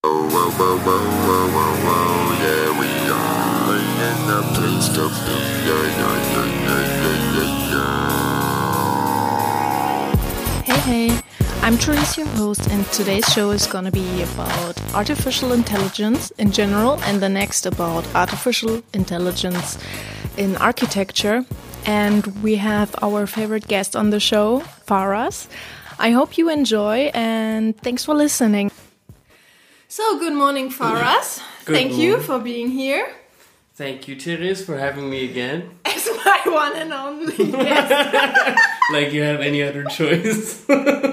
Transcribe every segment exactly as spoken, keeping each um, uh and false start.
Whoa, whoa, whoa, whoa, whoa, whoa, yeah, we are in the place to be, yeah, yeah, yeah, yeah, yeah, yeah. Hey, hey, I'm Therese, your host, and today's show is gonna be about artificial intelligence in general, and the next about artificial intelligence in architecture. And we have our favorite guest on the show, Faraz. I hope you enjoy, and thanks for listening. So, good morning, Faraz. Good Thank morning. you for being here. Thank you, Therese, for having me again. As my one and only guest. Like you have any other choice.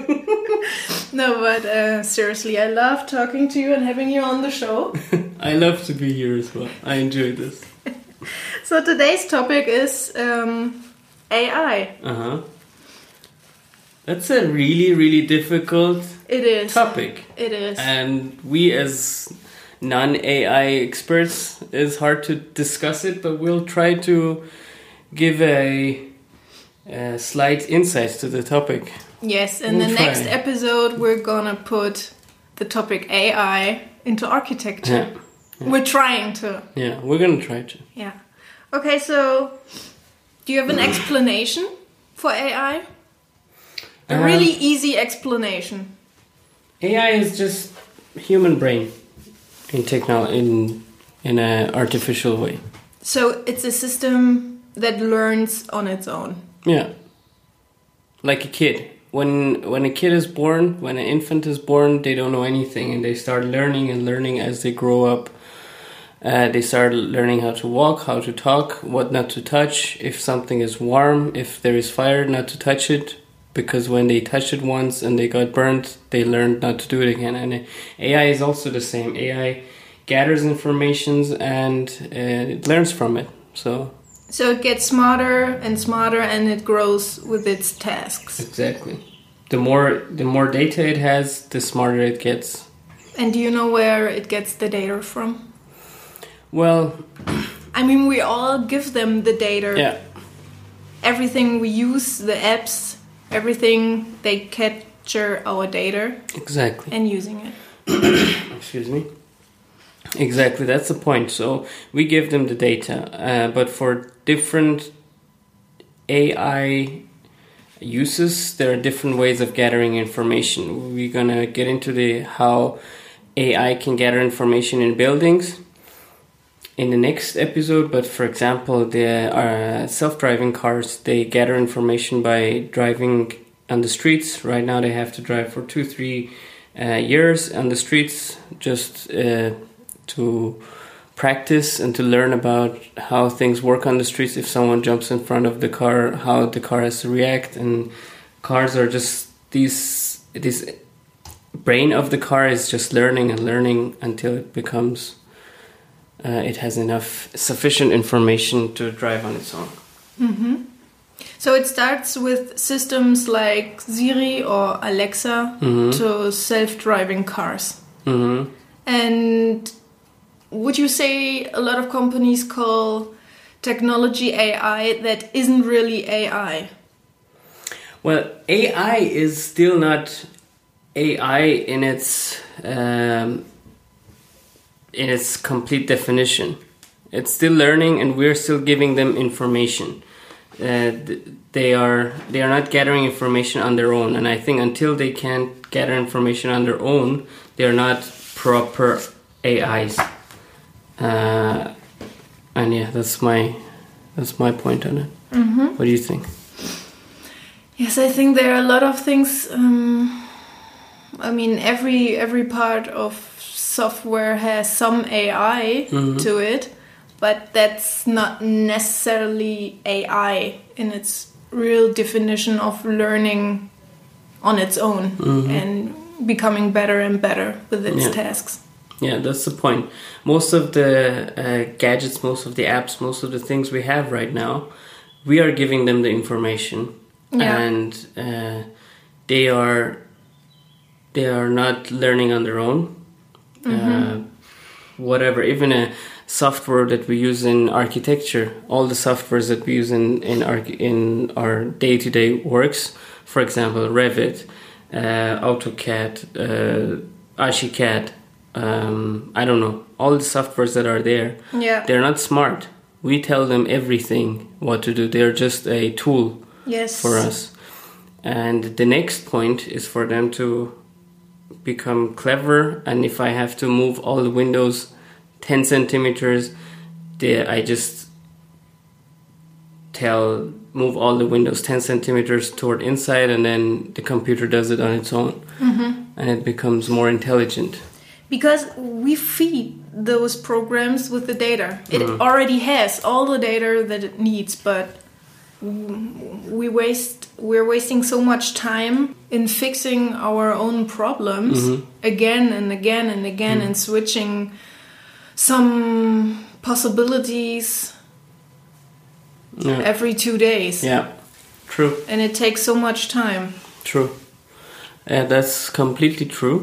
No, but uh, seriously, I love talking to you and having you on the show. I love to be here as well. I enjoy this. So today's topic is um, A I. Uh-huh. That's a really, really difficult It is. topic. It is. And we as non-A I experts, it's hard to discuss it, but we'll try to give a, a slight insights to the topic. Yes, in We'll the try. next episode, we're gonna put the topic A I into architecture. Yeah. We're trying to. Yeah, we're gonna try to. Yeah. Okay, so do you have an explanation for A I? A Um, really easy explanation. A I is just human brain in technol in in an artificial way. So it's a system that learns on its own. Yeah, like a kid. When when a kid is born, when an infant is born, they don't know anything, and they start learning and learning as they grow up. Uh, they start learning how to walk, how to talk, what not to touch. If something is warm, if there is fire, not to touch it. Because when they touched it once and they got burnt, they learned not to do it again. And A I is also the same. A I gathers informations and uh, it learns from it. So So it gets smarter and smarter and it grows with its tasks. exactly, the more the more data it has, the smarter it gets. And do you know where it gets the data from? Well, I mean, we all give them the data. yeah, Everything we use, the apps, everything, they capture our data exactly. and using it. Excuse me. Exactly, that's the point. So we give them the data, uh, but for different A I uses, there are different ways of gathering information. We're gonna get into the how A I can gather information in buildings in the next episode. But for example, the uh, self-driving cars, they gather information by driving on the streets. Right now, they have to drive for two, three uh, years on the streets just. Uh, to practice and to learn about how things work on the streets. If someone jumps in front of the car, how the car has to react. And cars are just these this brain of the car is just learning and learning until it becomes uh, it has enough sufficient information to drive on its own. Mm-hmm. So it starts with systems like Siri or Alexa Mm-hmm. to self-driving cars. Mm-hmm. And would you say a lot of companies call technology A I that isn't really A I? Well, A I is still not A I in its um, in its complete definition. It's still learning, and we're still giving them information. Uh, th- they are they are not gathering information on their own, and I think until they can gather information on their own, they are not proper A Is. Uh, and yeah, that's my that's my point on it. Mm-hmm. What do you think? Yes, I think there are a lot of things. Um, I mean, every every part of software has some A I Mhm. to it, but that's not necessarily A I in its real definition of learning on its own Mhm. and becoming better and better with its Yeah. tasks. Yeah, that's the point. Most of the uh, gadgets, most of the apps, most of the things we have right now, we are giving them the information, Yeah. and uh, they are they are not learning on their own. Uh, whatever, even a software that we use in architecture, all the softwares that we use in in our in our day to day works. For example, Revit, uh, AutoCAD, uh, Archicad. um, I don't know, all the softwares that are there. Yeah. They're not smart. We tell them everything what to do. They're just a tool Yes. for us. And the next point is for them to become clever. And if I have to move all the windows ten centimeters, they, I just tell move all the windows ten centimeters toward inside, and then the computer does it on its own. Mm-hmm. And it becomes more intelligent. Because we feed those programs with the data. It Mhm. already has all the data that it needs, but we waste we're wasting so much time in fixing our own problems Mhm. again and again and again, Mhm. and switching some possibilities Yeah. every two days. Yeah, true. And it takes so much time. True. Uh, that's completely true.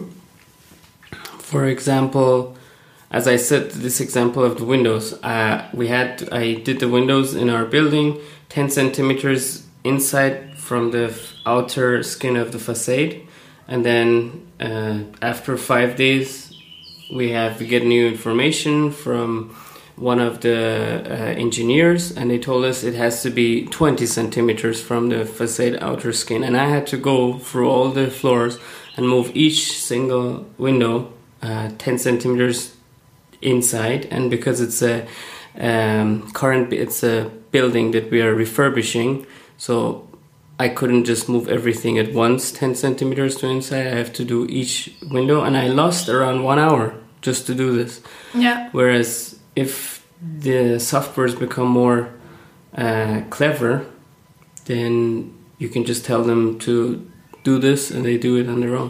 For example, as I said, this example of the windows, uh, we had I did the windows in our building ten centimeters inside from the f- outer skin of the facade, and then uh, after five days, we have we get new information from one of the uh, engineers, and they told us it has to be twenty centimeters from the facade outer skin, and I had to go through all the floors and move each single window uh, ten centimeters inside. And because it's a um, current it's a building that we are refurbishing, so I couldn't just move everything at once ten centimeters to inside. I have to do each window, and I lost around one hour just to do this. Yeah. Whereas if the softwares become more uh, clever, then you can just tell them to do this, and they do it on their own.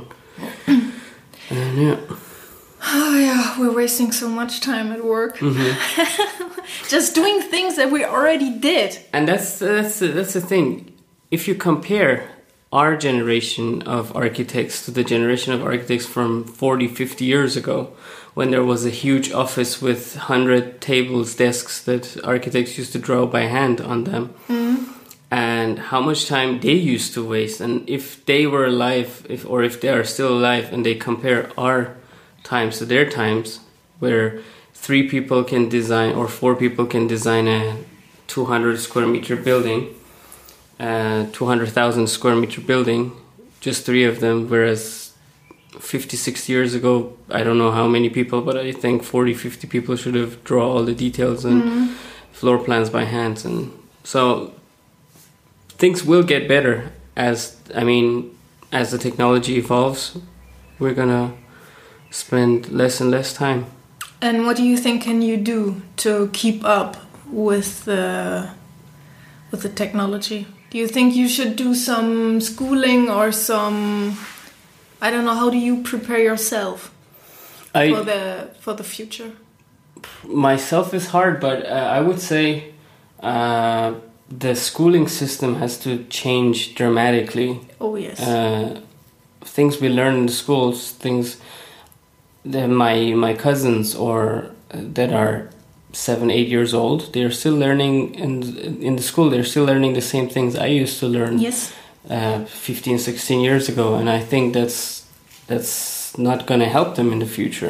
And yeah. Oh yeah, we're wasting so much time at work. Mm-hmm. Just doing things that we already did. And that's that's that's the thing. If you compare our generation of architects to the generation of architects from forty, fifty years ago, when there was a huge office with one hundred tables, desks that architects used to draw by hand on them, Mm. and how much time they used to waste, and if they were alive, if or if they are still alive, and they compare our times to their times, where three people can design or four people can design a two hundred square meter building, uh, two hundred thousand square meter building, just three of them, whereas fifty, sixty years ago, I don't know how many people, but I think forty, fifty people should have drawn all the details and Mm. floor plans by hands. And so things will get better as, I mean, as the technology evolves, we're gonna spend less and less time. And what do you think can you do to keep up with the with the technology? Do you think you should do some schooling or some, I don't know, how do you prepare yourself I for the for the future? myself is hard, but uh, I would say uh, the schooling system has to change dramatically. Oh yes. Uh, things we learn in the schools, things that my my cousins or uh, that are seven, eight years old, they're still learning in in the school. They're still learning the same things I used to learn yes. uh, fifteen, sixteen years ago, and I think that's that's not going to help them in the future.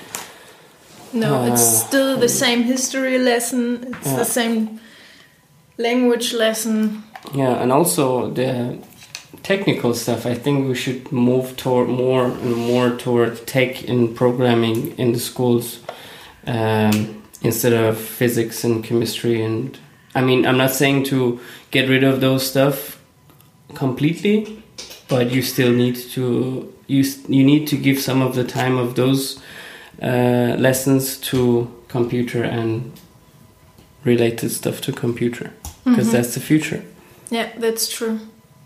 No, it's Uh, still the same history lesson. It's Yeah. the same language lesson. Yeah, and also the technical stuff. I think we should move toward more and more toward tech and programming in the schools, um, instead of physics and chemistry. And I mean, I'm not saying to get rid of those stuff completely, but you still need to you s- you need to give some of the time of those uh, lessons to computer and related stuff to computer, because Mhm. that's the future. Yeah, that's true.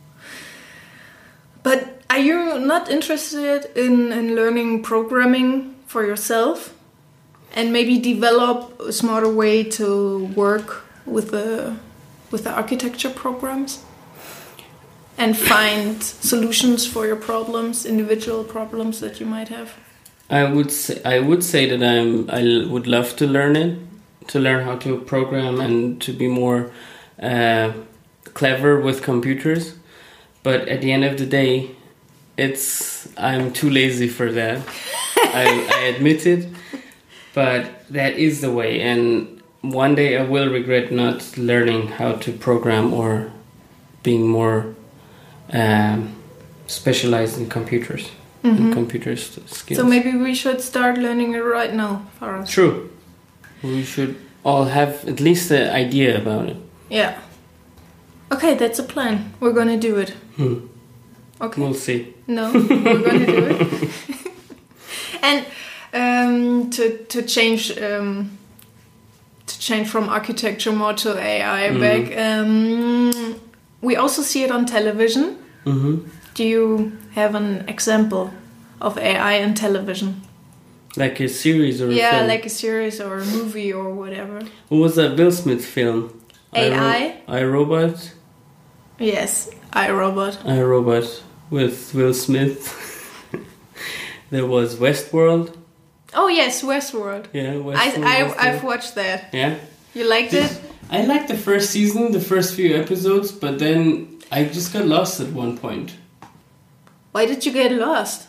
But are you not interested in, in learning programming for yourself? And maybe develop a smarter way to work with the with the architecture programs? And find solutions for your problems, individual problems that you might have? I would say I would say that I'm I l- would love to learn it, to learn how to program and to be more uh, clever with computers. But at the end of the day, it's I'm too lazy for that. I, I admit it. But that is the way. And one day I will regret not learning how to program or being more um, specialized in computers mm-hmm. and computer skills. So maybe we should start learning it right now, Faraz. True. We should all have at least an idea about it. Yeah. Okay, that's a plan. We're gonna do it. Hmm. Okay. We'll see. No, we're gonna do it. And um, to to change um, to change from architecture more to A I mm-hmm. back. Um, we also see it on television. Mm-hmm. Do you have an example of A I in television? Like a series or a yeah, film? like a series or a movie or whatever. What was that Will Smith film? A I? I, Robot? Yes, I, Robot. I, Robot with Will Smith. There was Westworld. Oh yes, Westworld. Yeah, Westworld. I, I, I've watched that. Yeah? You liked Did, it? I liked the first season, the first few episodes, but then I just got lost at one point. Why did you get lost?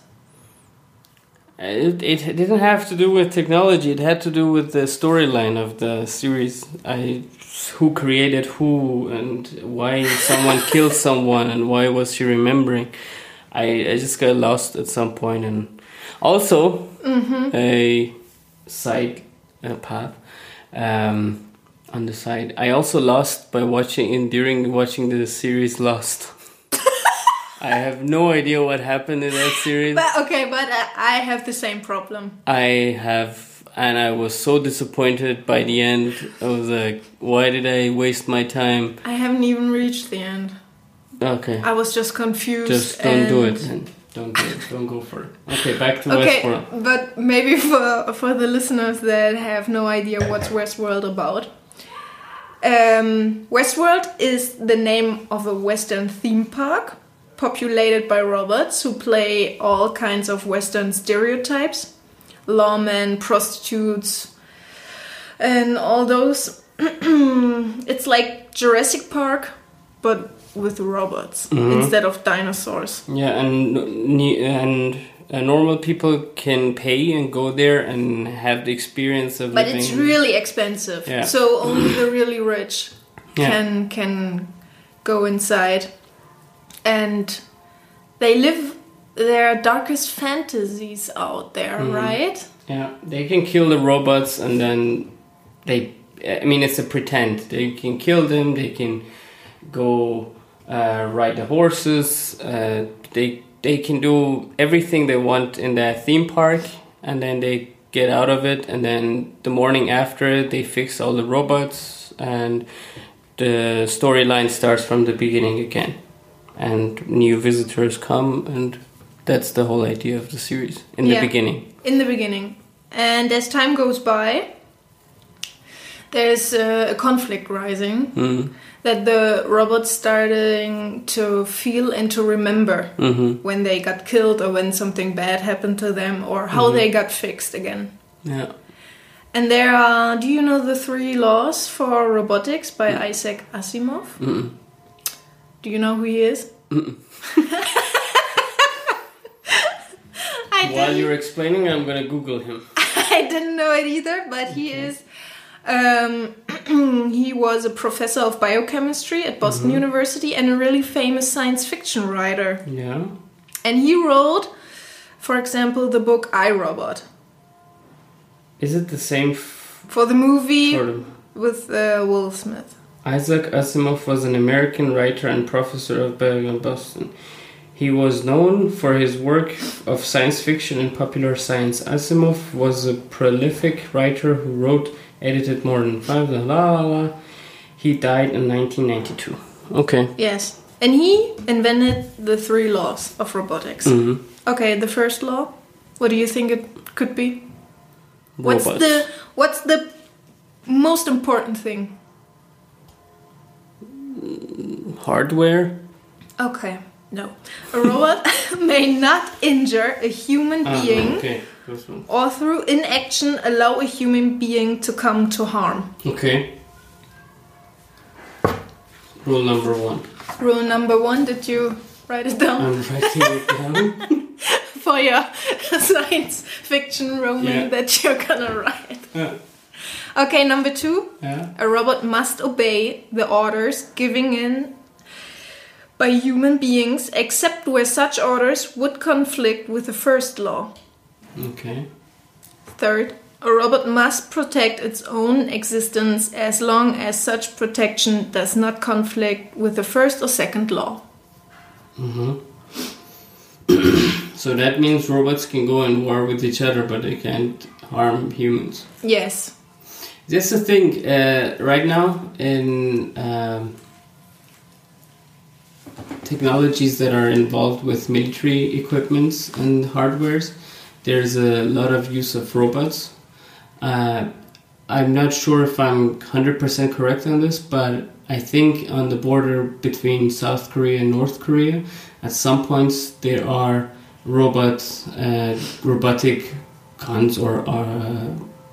It, it didn't have to do with technology. It had to do with the storyline of the series. I who created who and why someone killed someone and why was she remembering. I, I just got lost at some point. And also mm-hmm. a side uh, path um, on the side. I also lost by watching in during watching the series Lost. I have no idea what happened in that series. But okay, but I, I have the same problem. I have, and I was so disappointed by the end. I was like, why did I waste my time? I haven't even reached the end. Okay. I was just confused. Just don't do it. Then. Don't do it. Don't go for it. Okay, back to okay, Westworld. But maybe for for the listeners that have no idea what's Westworld about. Um, Westworld is the name of a Western theme park, populated by robots who play all kinds of Western stereotypes, lawmen, prostitutes, and all those. It's like Jurassic Park, but with robots mm-hmm. instead of dinosaurs. Yeah, and and uh, normal people can pay and go there and have the experience of but living. It's really expensive. Yeah. So only the really rich can yeah. can go inside. And they live their darkest fantasies out there, mm-hmm. right? Yeah, they can kill the robots and then they... I mean, it's a pretend. They can kill them, they can go uh, ride the horses, uh, they, they can do everything they want in that theme park, and then they get out of it, and then the morning after they fix all the robots, and the storyline starts from the beginning again. And new visitors come, and that's the whole idea of the series in yeah, the beginning. In the beginning. And as time goes by, there's uh, a conflict rising mm. that the robots starting to feel and to remember mm-hmm. when they got killed or when something bad happened to them or how mm-hmm. they got fixed again. Yeah. And there are, do you know the three laws for robotics by mm. Isaac Asimov? Mm-mm. Do you know who he is? While you're explaining, I'm gonna Google him. I didn't know it either, but okay. he is. Um, he was a professor of biochemistry at Boston mm-hmm. University and a really famous science fiction writer. Yeah. And he wrote, for example, the book I, Robot. Is it the same f- for the movie for the... with uh, Will Smith? Isaac Asimov was an American writer and professor of biology in Boston. He was known for his work of science fiction and popular science. Asimov was a prolific writer who wrote, edited more than five, la la la. He died in nineteen ninety-two. Okay. Yes. And he invented the three laws of robotics. Mm-hmm. Okay, the first law, what do you think it could be? Robots. What's the what's the most important thing? Hardware? Okay, no. A robot may not injure a human Ah, being okay. or through inaction allow a human being to come to harm. Okay. Rule number one. Rule number one, did you write it down? I'm writing it down. for your science fiction roman Yeah. that you're gonna write. Yeah. Okay, number two. Yeah. A robot must obey the orders given in by human beings, except where such orders would conflict with the first law. Okay. Third, a robot must protect its own existence as long as such protection does not conflict with the first or second law. Mm-hmm. So that means robots can go in war with each other, but they can't harm humans. Yes. That's the thing. Uh, right now, in um, technologies that are involved with military equipments and hardwares, there's a lot of use of robots. Uh, I'm not sure if I'm one hundred percent correct on this, but I think on the border between South Korea and North Korea, at some points there are robots, uh, robotic guns or uh,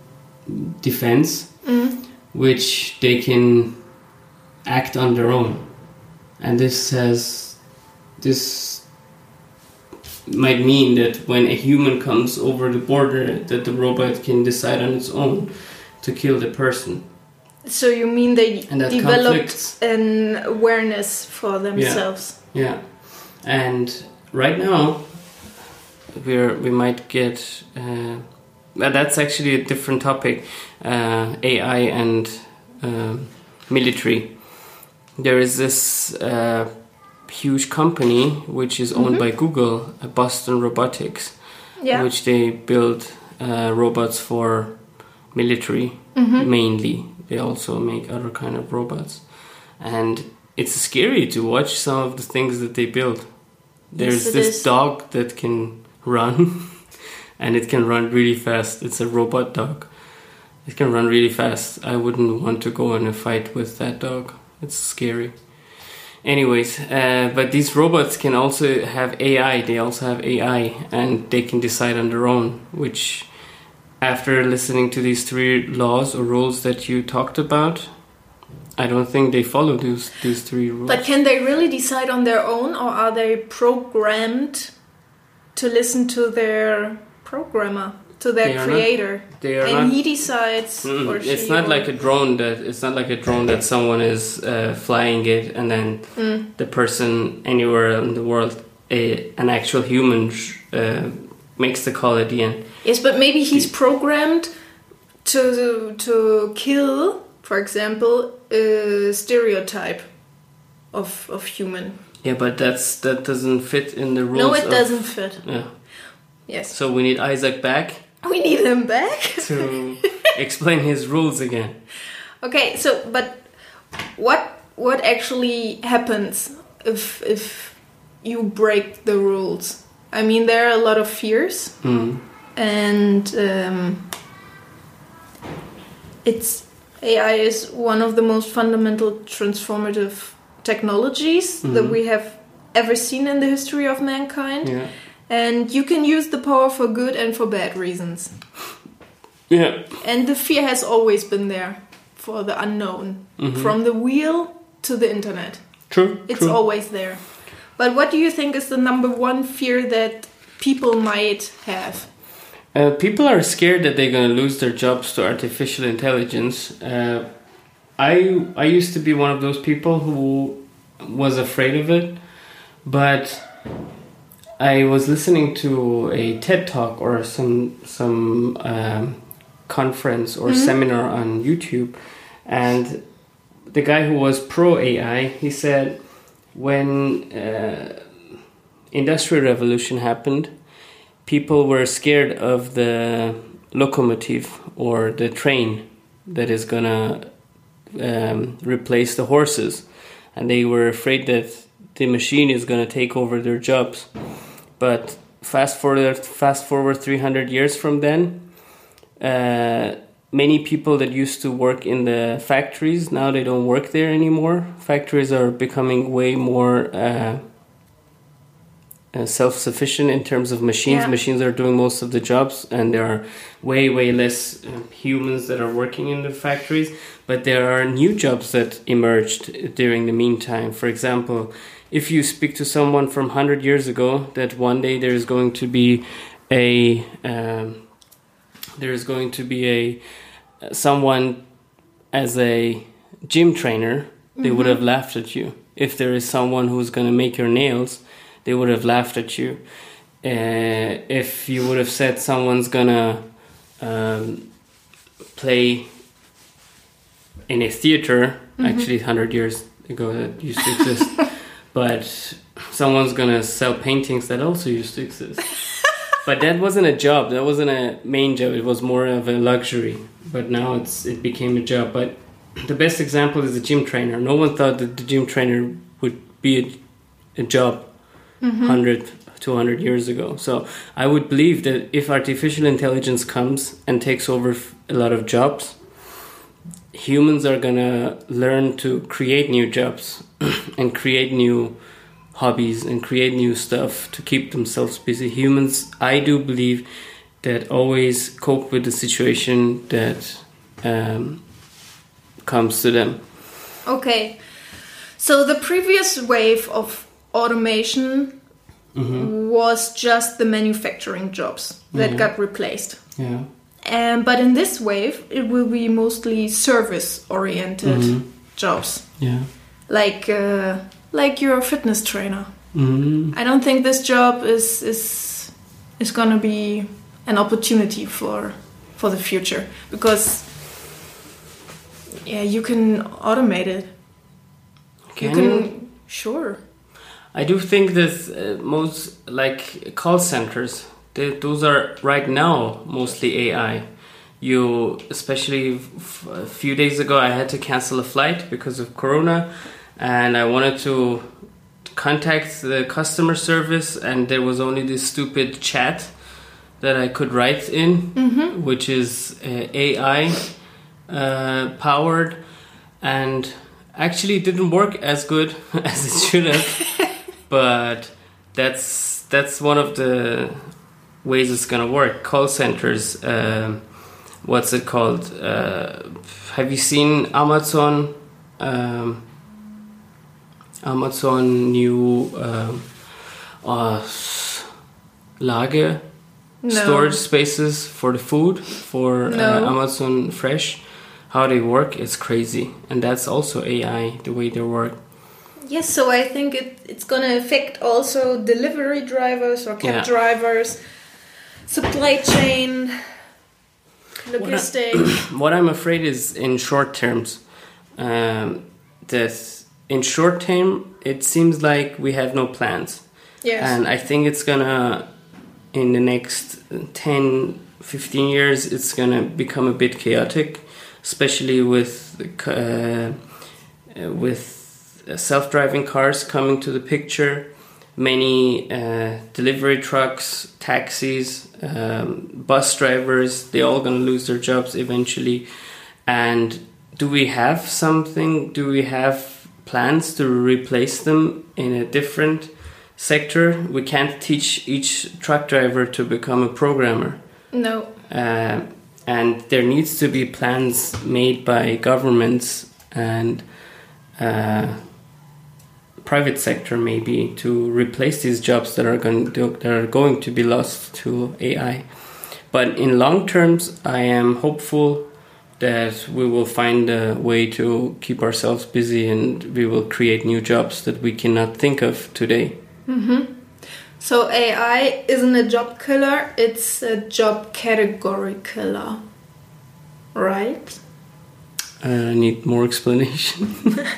defense, Mm. which they can act on their own. And this has this might mean that when a human comes over the border, that the robot can decide on its own to kill the person. So you mean they And that developed conflicts. an awareness for themselves? Yeah, and right now we're we might get. Uh, well, that's actually a different topic. Uh, A I and uh, military. There is this uh, huge company which is owned Mm-hmm. by Google, uh, Boston Robotics, Yeah. which they build uh, robots for military Mm-hmm. mainly. They also make other kind of robots, and it's scary to watch some of the things that they build. There's Yes, it this is. dog that can run, and it can run really fast. It's a robot dog. It can run really fast. I wouldn't want to go in a fight with that dog. It's scary. Anyways, uh, but these robots can also have A I. They also have A I, and they can decide on their own, which, after listening to these three laws or rules that you talked about, I don't think they follow these, these three rules. But can they really decide on their own, or are they programmed to listen to their programmer, to their They are creator? not, they are and not, he decides, Mm, or she. it's not or- like a drone that it's not like a drone that someone is uh, flying it, and then Mm. the person anywhere in the world, a, an actual human, sh- uh, makes the call at the end. Yes, but maybe he's programmed to to kill, for example, a stereotype of of human. Yeah, but that's that doesn't fit in the rules. No, it of- doesn't fit. Yeah. Yes, So we need Isaac back we need him back. to explain his rules again. Okay, so but what what actually happens if if you break the rules? I mean, there are a lot of fears, Mm. and um, it's A I is one of the most fundamental transformative technologies that Mhm. we have ever seen in the history of mankind, Yeah. and you can use the power for good and for bad reasons. Yeah. And the fear has always been there for the unknown, Mhm. from the wheel to the internet. True. It's true. always there. But what do you think is the number one fear that people might have? Uh, people are scared that they're going to lose their jobs to artificial intelligence. Uh, I I used to be one of those people who was afraid of it, but I was listening to a TED Talk or some some um, conference or seminar on YouTube, and the guy who was pro A I, he said when uh, Industrial Revolution happened, people were scared of the locomotive or the train that is gonna um, replace the horses, and they were afraid that the machine is gonna take over their jobs. But fast forward, fast forward three hundred years from then, uh, many people that used to work in the factories, now they don't work there anymore. Factories are becoming way more uh, uh, self-sufficient in terms of machines. Yeah. Machines are doing most of the jobs, and there are way, way less uh, humans that are working in the factories. But there are new jobs that emerged during the meantime. For example, if you speak to someone from one hundred years ago, that one day there is going to be a um, there is going to be a someone as a gym trainer, they mm-hmm. would have laughed at you. If there is someone who's going to make your nails, they would have laughed at you. Uh, if you would have said someone's going to um, play in a theater, mm-hmm. actually one hundred years ago that used to exist, but someone's going to sell paintings that also used to exist. But that wasn't a job. That wasn't a main job. It was more of a luxury. But now it's it became a job. But the best example is the gym trainer. No one thought that the gym trainer would be a, a job mm-hmm. one hundred, two hundred years ago. So I would believe that if artificial intelligence comes and takes over a lot of jobs, humans are going to learn to create new jobs and create new hobbies and create new stuff to keep themselves busy. Humans, I do believe, that always cope with the situation that um, comes to them. Okay, so the previous wave of automation mm-hmm. was just the manufacturing jobs that yeah. got replaced. Yeah. Um, but in this wave, it will be mostly service-oriented mm-hmm. jobs. Yeah. Like uh, like you're a fitness trainer. Mm-hmm. I don't think this job is is is gonna be an opportunity for for the future, because yeah, you can automate it. Can you? Can, you? Sure. I do think that uh, most like call centers, they, those are right now mostly A I. You, especially f- a few days ago, I had to cancel a flight because of Corona, and I wanted to contact the customer service, and there was only this stupid chat that I could write in, mm-hmm. which is uh, A I uh, powered, and actually it didn't work as good as it should have. But that's that's one of the ways it's gonna work. Call centers. Um, what's it called? Uh, have you seen Amazon? Um, Amazon new um, uh, Lager no. storage spaces for the food for no. uh, Amazon Fresh. How they work is crazy, and that's also A I. The way they work. Yes, so I think it, it's going to affect also delivery drivers or cab yeah. drivers, supply chain, logistics. What, I, what I'm afraid is in short terms, um, that in short term, it seems like we have no plans. Yes. And I think it's going to, in the next ten, fifteen years, it's going to become a bit chaotic, especially with uh, with self-driving cars coming to the picture, many uh, delivery trucks, taxis, um, bus drivers, they're all going to lose their jobs eventually. And do we have something, do we have plans to replace them in a different sector? We can't teach each truck driver to become a programmer. No. Uh, and there needs to be plans made by governments and uh, private sector maybe to replace these jobs that are going to, that are going to be lost to A I. But in long terms, I am hopeful that we will find a way to keep ourselves busy, and we will create new jobs that we cannot think of today. Mm-hmm. So A I isn't a job killer, it's a job category killer, right? I need more explanation.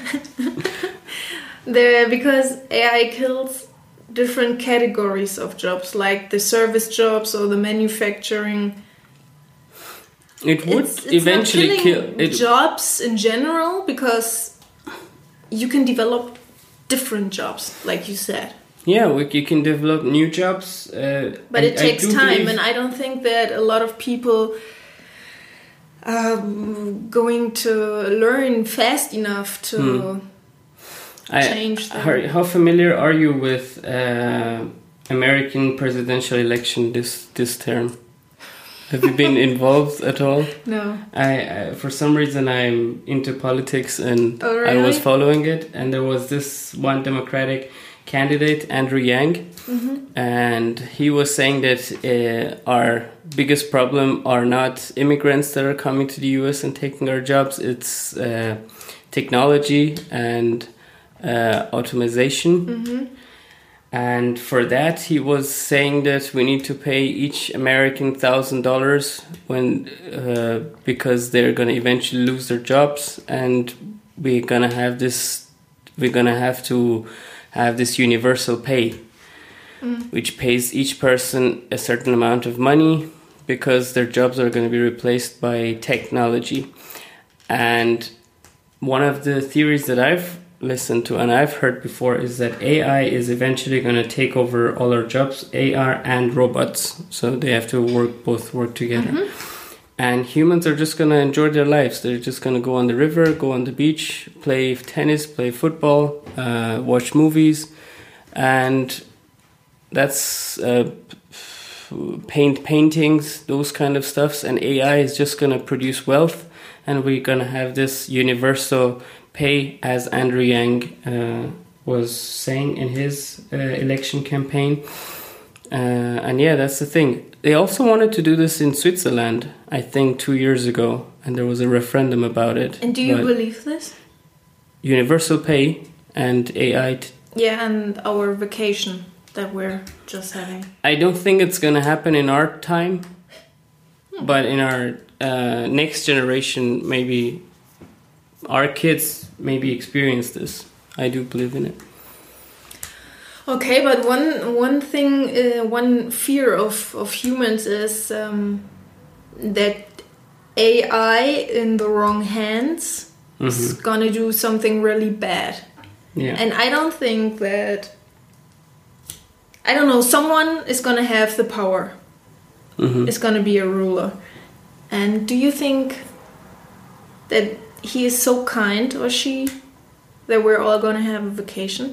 The, because A I kills different categories of jobs, like the service jobs or the manufacturing. It would it's, it's eventually not kill it. Jobs in general, because you can develop different jobs, like you said. Yeah, we, you can develop new jobs. Uh, but it I, takes I time, believe... and I don't think that a lot of people are going to learn fast enough to... Hmm. change them. I, how familiar are you with uh, American presidential election this this term? Have you been involved at all? No. I, I for some reason I'm into politics and Oh, I was really? following it, and there was this one Democratic candidate, Andrew Yang, Mm-hmm. and he was saying that uh, our biggest problem are not immigrants that are coming to the U S and taking our jobs. It's uh, technology and uh, automation. Mm-hmm. And for that, he was saying that we need to pay each American thousand dollars when uh, because they're gonna eventually lose their jobs, and we're gonna have this. We're gonna have to have this universal pay, Mm. which pays each person a certain amount of money because their jobs are going to be replaced by technology. And one of the theories that I've listened to and I've heard before is that A I is eventually going to take over all our jobs, A I and robots. So they have to work both work together. Mm-hmm. And humans are just going to enjoy their lives. They're just going to go on the river, go on the beach, play tennis, play football, uh, watch movies, and that's uh, paint paintings, those kind of stuffs. And A I is just going to produce wealth, and we're going to have this universal pay, as Andrew Yang uh, was saying in his uh, election campaign. Uh, and yeah, that's the thing. They also wanted to do this in Switzerland, I think, two years ago, and there was a referendum about it. And do you But believe this? universal pay and A I. T- Yeah, and our vacation that we're just having. I don't think it's going to happen in our time, but in our uh, next generation, maybe our kids maybe experience this. I do believe in it. Okay, but one one thing, uh, one fear of, of humans is um, that A I in the wrong hands is Mhm. gonna do something really bad. Yeah. And I don't think that, I don't know, someone is gonna have the power. Mhm. Is gonna be a ruler. And do you think that he is so kind, or she, that we're all gonna have a vacation?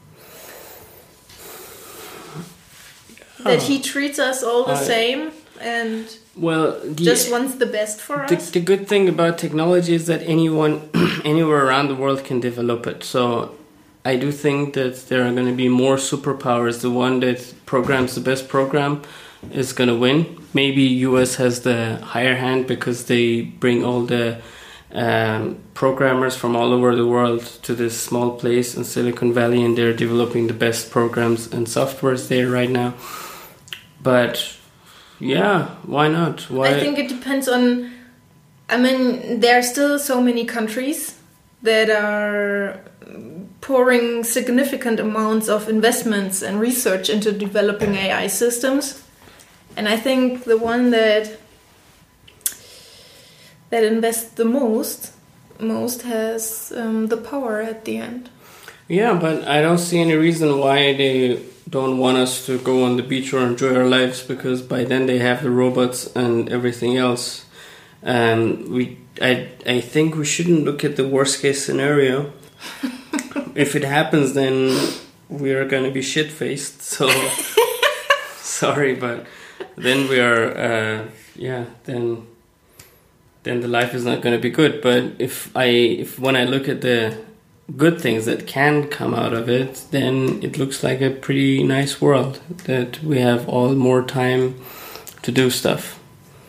That he treats us all the I- same and Well, the, just wants the best for the, us? the good thing about technology is that anyone, anywhere around the world can develop it. So I do think that there are going to be more superpowers. The one that programs the best program is going to win. Maybe U S has the higher hand because they bring all the um, programmers from all over the world to this small place in Silicon Valley, and they're developing the best programs and softwares there right now. But yeah, why not? Why? I think it depends on. I mean, there are still so many countries that are pouring significant amounts of investments and research into developing A I systems, and I think the one that that invests the most most has um, the power at the end. Yeah, but I don't see any reason why they don't want us to go on the beach or enjoy our lives, because by then they have the robots and everything else. And we, I, I think we shouldn't look at the worst case scenario. If it happens, then we are gonna be shit faced. So sorry, but then we are, uh, yeah, then then the life is not gonna be good. But if I, if when I look at the good things that can come out of it, then it looks like a pretty nice world, that we have all more time to do stuff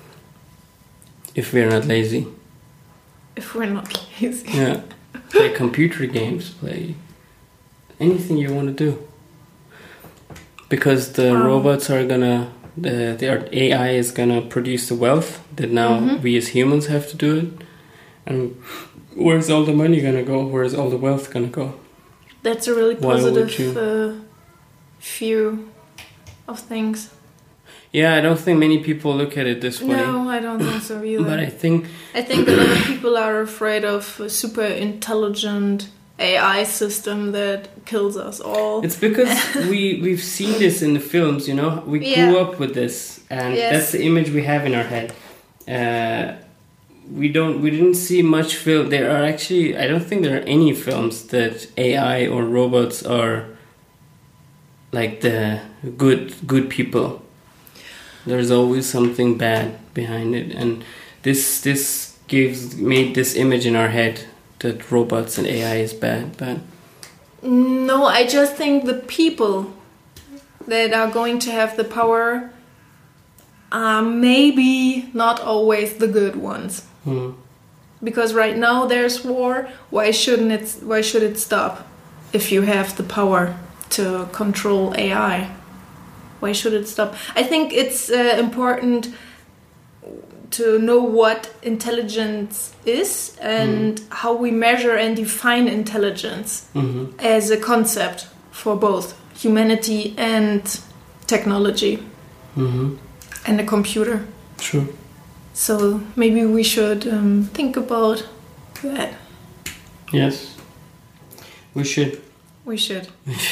if we're not lazy. If we're not lazy. Yeah, play computer games, play anything you want to do, because the Wow. robots are gonna, the, the A I is gonna produce the wealth that now Mhm. we as humans have to do it. And where's all the money gonna go? Where's all the wealth gonna go? That's a really Why would positive you? uh, view of things. Yeah, I don't think many people look at it this way. No, I don't think so either. But I think, I think a lot of people are afraid of a super intelligent A I system that kills us all. it's because we, we've seen this in the films, you know? We Yeah. grew up with this, and Yes. that's the image we have in our head. Uh, we don't, we didn't see much film. There are actually, I don't think there are any films that A I or robots are like the good, good people. There's always something bad behind it, and this this gives made this image in our head that robots and A I is bad. But No, I just think the people that are going to have the power are maybe not always the good ones. hmm. Because right now there's war. Why shouldn't it? Why should it stop? If you have the power to control A I, why should it stop? I think it's uh, important to know what intelligence is and mm. how we measure and define intelligence mm-hmm. as a concept for both humanity and technology mm-hmm. and a computer. True. So maybe we should um, think about that. Yes, we should. We should.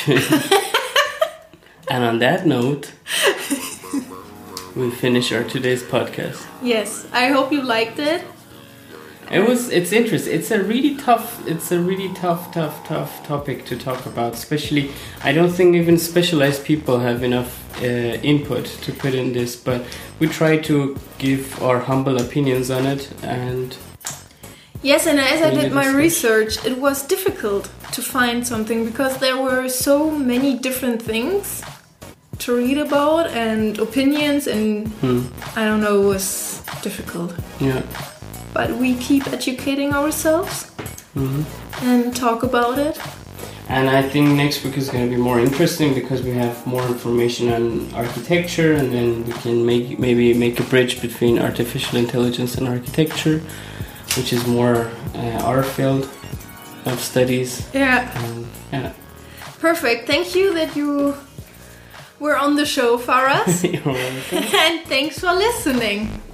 And on that note, we finish our today's podcast. Yes, I hope you liked it. It was. It's interesting. It's a really tough. It's a really tough, tough, tough topic to talk about. Especially, I don't think even specialized people have enough uh, input to put in this. But we try to give our humble opinions on it. And yes, and as I did my discussion. research, it was difficult to find something because there were so many different things to read about and opinions, and hmm. I don't know, it was difficult. Yeah. But we keep educating ourselves Mm-hmm. and talk about it. And I think next week is going to be more interesting because we have more information on architecture, and then we can make maybe make a bridge between artificial intelligence and architecture, which is more uh, our field of studies. Yeah. Um, yeah. Perfect. Thank you that you were on the show for us. You're welcome. And thanks for listening.